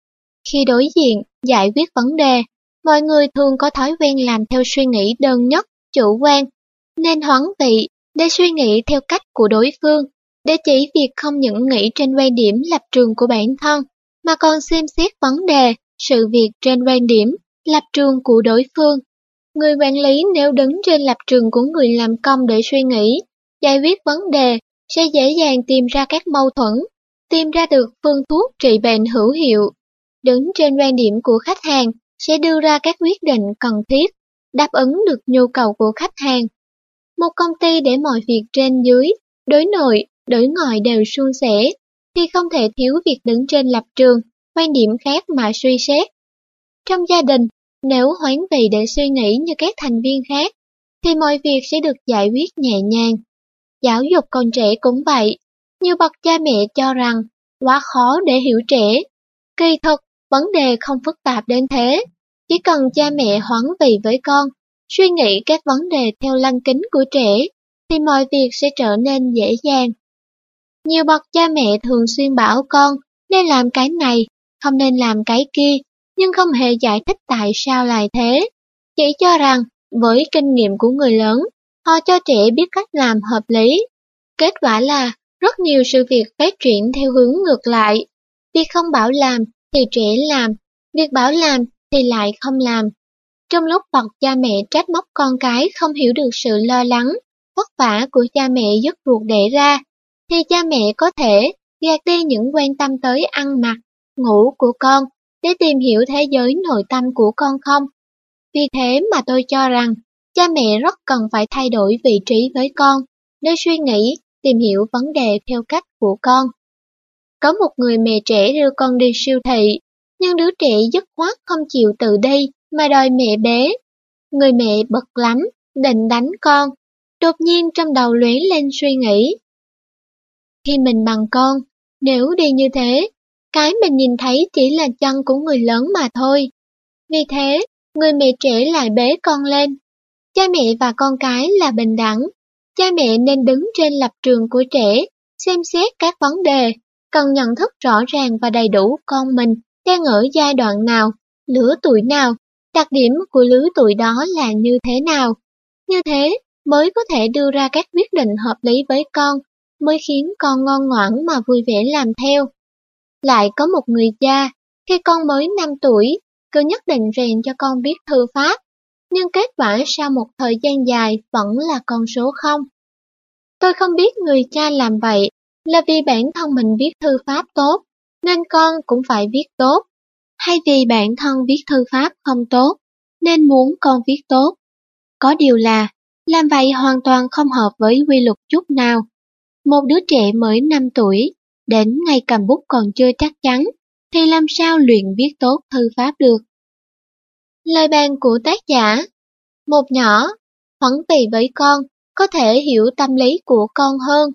Khi đối diện, giải quyết vấn đề, mọi người thường có thói quen làm theo suy nghĩ đơn nhất, chủ quan, nên hoán vị để suy nghĩ theo cách của đối phương, để chỉ việc không những nghĩ trên quan điểm lập trường của bản thân, mà còn xem xét vấn đề, sự việc trên quan điểm, lập trường của đối phương. Người quản lý nếu đứng trên lập trường của người làm công để suy nghĩ, giải quyết vấn đề, sẽ dễ dàng tìm ra các mâu thuẫn, tìm ra được phương thuốc trị bệnh hữu hiệu. Đứng trên quan điểm của khách hàng, sẽ đưa ra các quyết định cần thiết, đáp ứng được nhu cầu của khách hàng. Một công ty để mọi việc trên dưới, đối nội, đối ngoại đều suôn sẻ, thì không thể thiếu việc đứng trên lập trường, quan điểm khác mà suy xét. Trong gia đình, nếu hoán vị để suy nghĩ như các thành viên khác, thì mọi việc sẽ được giải quyết nhẹ nhàng. Giáo dục con trẻ cũng vậy, nhiều bậc cha mẹ cho rằng quá khó để hiểu trẻ. Kỳ thực, vấn đề không phức tạp đến thế, chỉ cần cha mẹ hoán vị với con, suy nghĩ các vấn đề theo lăng kính của trẻ, thì mọi việc sẽ trở nên dễ dàng. Nhiều bậc cha mẹ thường xuyên bảo con nên làm cái này, không nên làm cái kia, nhưng không hề giải thích tại sao lại thế. Chỉ cho rằng, với kinh nghiệm của người lớn, họ cho trẻ biết cách làm hợp lý. Kết quả là, rất nhiều sự việc phát triển theo hướng ngược lại. Việc không bảo làm thì trẻ làm, việc bảo làm thì lại không làm. Trong lúc bậc cha mẹ trách móc con cái không hiểu được sự lo lắng, vất vả của cha mẹ dứt ruột đẻ ra, thì cha mẹ có thể gạt đi những quan tâm tới ăn mặc, ngủ của con để tìm hiểu thế giới nội tâm của con không? Vì thế mà tôi cho rằng cha mẹ rất cần phải thay đổi vị trí với con để suy nghĩ, tìm hiểu vấn đề theo cách của con. Có một người mẹ trẻ đưa con đi siêu thị, nhưng đứa trẻ dứt khoát không chịu tự đi mà đòi mẹ bế. Người mẹ bực lắm, định đánh con. Đột nhiên trong đầu lóe lên suy nghĩ. Khi mình bằng con, nếu đi như thế, cái mình nhìn thấy chỉ là chân của người lớn mà thôi. Vì thế, người mẹ trẻ lại bế con lên. Cha mẹ và con cái là bình đẳng. Cha mẹ nên đứng trên lập trường của trẻ, xem xét các vấn đề, cần nhận thức rõ ràng và đầy đủ con mình đang ở giai đoạn nào, lứa tuổi nào, đặc điểm của lứa tuổi đó là như thế nào. Như thế mới có thể đưa ra các quyết định hợp lý với con, mới khiến con ngoan ngoãn mà vui vẻ làm theo. Lại có một người cha, khi con mới năm tuổi, cứ nhất định rèn cho con biết thư pháp, nhưng kết quả sau một thời gian dài vẫn là con số không. Tôi không biết người cha làm vậy là vì bản thân mình viết thư pháp tốt, nên con cũng phải viết tốt, hay vì bản thân viết thư pháp không tốt, nên muốn con viết tốt. Có điều là, làm vậy hoàn toàn không hợp với quy luật chút nào. Một đứa trẻ mới năm tuổi, đến ngày cầm bút còn chưa chắc chắn, thì làm sao luyện viết tốt thư pháp được. Lời bàn của tác giả. Một nhỏ, Huấn Tì với con, có thể hiểu tâm lý của con hơn.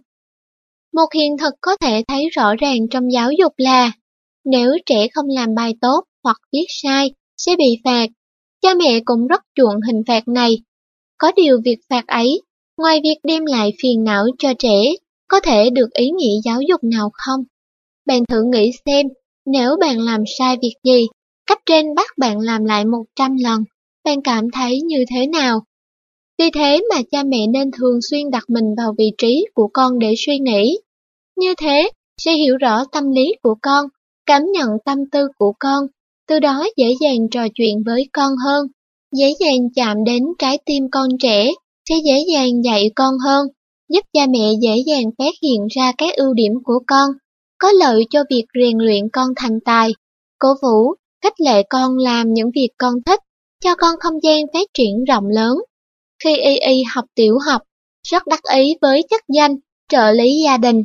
Một hiện thực có thể thấy rõ ràng trong giáo dục là, nếu trẻ không làm bài tốt hoặc viết sai, sẽ bị phạt. Cha mẹ cũng rất chuộng hình phạt này. Có điều việc phạt ấy, ngoài việc đem lại phiền não cho trẻ, có thể được ý nghĩa giáo dục nào không? Bạn thử nghĩ xem, nếu bạn làm sai việc gì, cấp trên bắt bạn làm lại một trăm lần, bạn cảm thấy như thế nào? Vì thế mà cha mẹ nên thường xuyên đặt mình vào vị trí của con để suy nghĩ. Như thế, sẽ hiểu rõ tâm lý của con, cảm nhận tâm tư của con, từ đó dễ dàng trò chuyện với con hơn, dễ dàng chạm đến trái tim con trẻ, sẽ dễ dàng dạy con hơn, giúp cha mẹ dễ dàng phát hiện ra các ưu điểm của con, có lợi cho việc rèn luyện con thành tài, cổ vũ, khích lệ con làm những việc con thích, cho con không gian phát triển rộng lớn. Khi Y Y học tiểu học, rất đắc ý với chức danh trợ lý gia đình.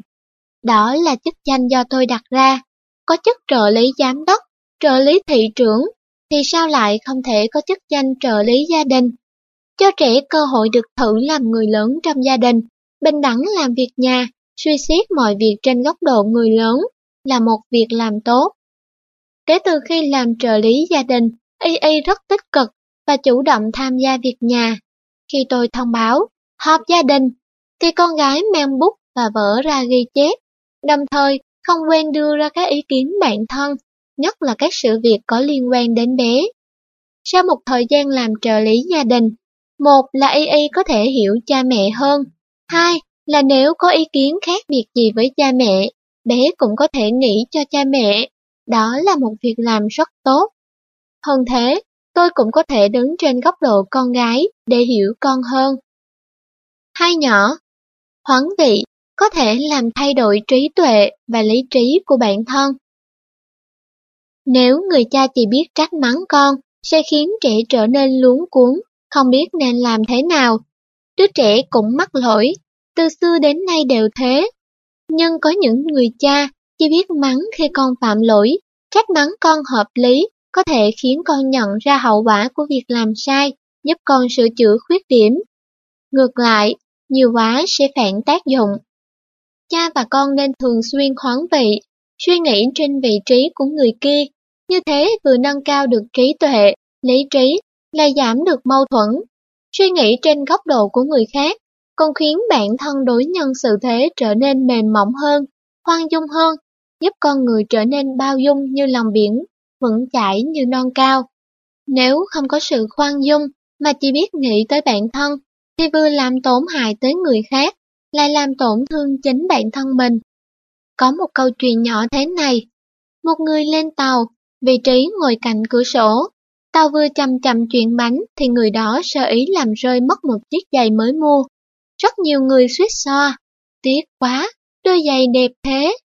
Đó là chức danh do tôi đặt ra, có chức trợ lý giám đốc, trợ lý thị trưởng, thì sao lại không thể có chức danh trợ lý gia đình? Cho trẻ cơ hội được thử làm người lớn trong gia đình, bình đẳng làm việc nhà, suy xét mọi việc trên góc độ người lớn, là một việc làm tốt. Kể từ khi làm trợ lý gia đình, Y Y rất tích cực và chủ động tham gia việc nhà. Khi tôi thông báo, họp gia đình, thì con gái mang bút và vở ra ghi chép, đồng thời không quên đưa ra các ý kiến bản thân, nhất là các sự việc có liên quan đến bé. Sau một thời gian làm trợ lý gia đình, một là Y Y có thể hiểu cha mẹ hơn, hai là nếu có ý kiến khác biệt gì với cha mẹ, bé cũng có thể nghĩ cho cha mẹ. Đó là một việc làm rất tốt. Hơn thế, tôi cũng có thể đứng trên góc độ con gái để hiểu con hơn. Hai nhỏ, Huấn Vị có thể làm thay đổi trí tuệ và lý trí của bản thân. Nếu người cha chỉ biết trách mắng con, sẽ khiến trẻ trở nên luống cuống, không biết nên làm thế nào. Đứa trẻ cũng mắc lỗi, từ xưa đến nay đều thế. Nhưng có những người cha chỉ biết mắng khi con phạm lỗi, trách mắng con hợp lý, có thể khiến con nhận ra hậu quả của việc làm sai, giúp con sửa chữa khuyết điểm. Ngược lại, nhiều quá sẽ phản tác dụng. Cha và con nên thường xuyên hoán vị, suy nghĩ trên vị trí của người kia, như thế vừa nâng cao được trí tuệ, lý trí, lại giảm được mâu thuẫn. Suy nghĩ trên góc độ của người khác, còn khiến bản thân đối nhân xử thế trở nên mềm mỏng hơn, khoan dung hơn, giúp con người trở nên bao dung như lòng biển, vững chãi như non cao. Nếu không có sự khoan dung mà chỉ biết nghĩ tới bản thân, thì vừa làm tổn hại tới người khác, lại làm tổn thương chính bản thân mình. Có một câu chuyện nhỏ thế này. Một người lên tàu, vị trí ngồi cạnh cửa sổ. Tàu vừa chậm chậm chuyển bánh thì người đó sơ ý làm rơi mất một chiếc giày mới mua. Rất nhiều người suýt xoa. Tiếc quá, đôi giày đẹp thế.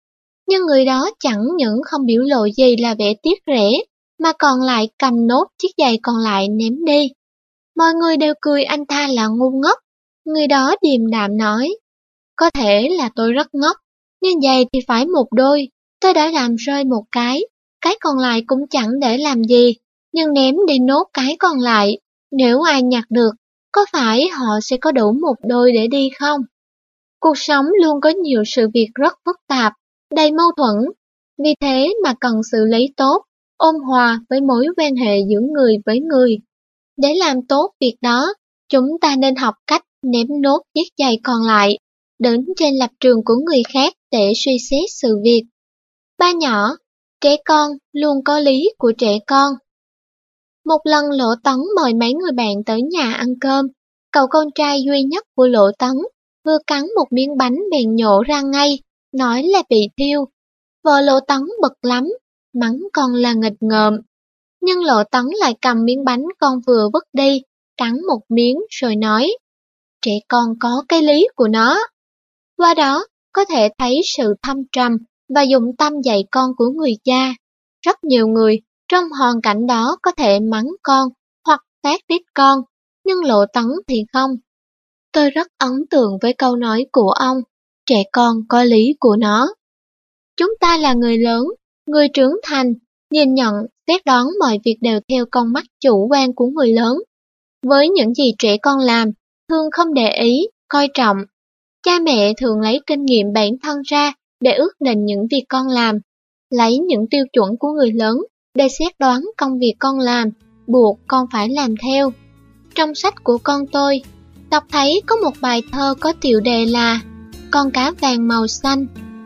Nhưng người đó chẳng những không biểu lộ gì là vẻ tiếc rẻ, mà còn lại cầm nốt chiếc giày còn lại ném đi. Mọi người đều cười anh ta là ngu ngốc. Người đó điềm đạm nói, có thể là tôi rất ngốc, nhưng giày thì phải một đôi, tôi đã làm rơi một cái, cái còn lại cũng chẳng để làm gì, nhưng ném đi nốt cái còn lại, nếu ai nhặt được, có phải họ sẽ có đủ một đôi để đi không? Cuộc sống luôn có nhiều sự việc rất phức tạp, đầy mâu thuẫn, vì thế mà cần xử lý tốt, ôn hòa với mối quan hệ giữa người với người. Để làm tốt việc đó, chúng ta nên học cách ném nốt chiếc giày còn lại, đứng trên lập trường của người khác để suy xét sự việc. Ba nhỏ, trẻ con luôn có lý của trẻ con. Một lần Lộ Tấn mời mấy người bạn tới nhà ăn cơm, cậu con trai duy nhất của Lộ Tấn vừa cắn một miếng bánh bèn nhổ ra ngay, nói là bị thiêu. Vợ Lộ Tấn bực lắm, mắng con là nghịch ngợm. Nhưng Lộ Tấn lại cầm miếng bánh con vừa vứt đi, cắn một miếng rồi nói, trẻ con có cái lý của nó. Qua đó, có thể thấy sự thâm trầm và dụng tâm dạy con của người cha. Rất nhiều người trong hoàn cảnh đó có thể mắng con hoặc tát đít con, nhưng Lộ Tấn thì không. Tôi rất ấn tượng với câu nói của ông, trẻ con có lý của nó. Chúng ta là người lớn, người trưởng thành, nhìn nhận, xét đoán mọi việc đều theo con mắt chủ quan của người lớn. Với những gì trẻ con làm, thường không để ý, coi trọng. Cha mẹ thường lấy kinh nghiệm bản thân ra để ước định những việc con làm, lấy những tiêu chuẩn của người lớn để xét đoán công việc con làm, buộc con phải làm theo. Trong sách của con tôi, đọc thấy có một bài thơ có tựa đề là Con cá vàng màu xanh.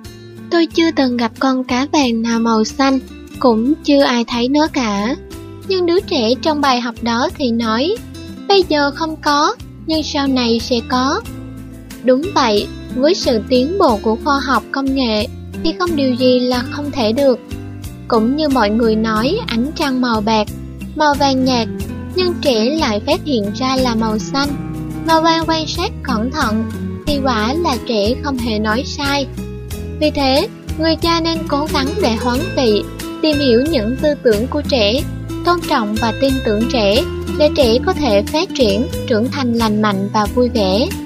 Tôi chưa từng gặp con cá vàng nào màu xanh, cũng chưa ai thấy nó cả. Nhưng đứa trẻ trong bài học đó thì nói, bây giờ không có, nhưng sau này sẽ có. Đúng vậy, với sự tiến bộ của khoa học công nghệ thì không điều gì là không thể được. Cũng như mọi người nói ánh trăng màu bạc, màu vàng nhạt, nhưng trẻ lại phát hiện ra là màu xanh. Và quan quan sát cẩn thận thì quả là trẻ không hề nói sai. Vì thế, người cha nên cố gắng để hoán vị, tìm hiểu những tư tưởng của trẻ, tôn trọng và tin tưởng trẻ, để trẻ có thể phát triển, trưởng thành lành mạnh và vui vẻ.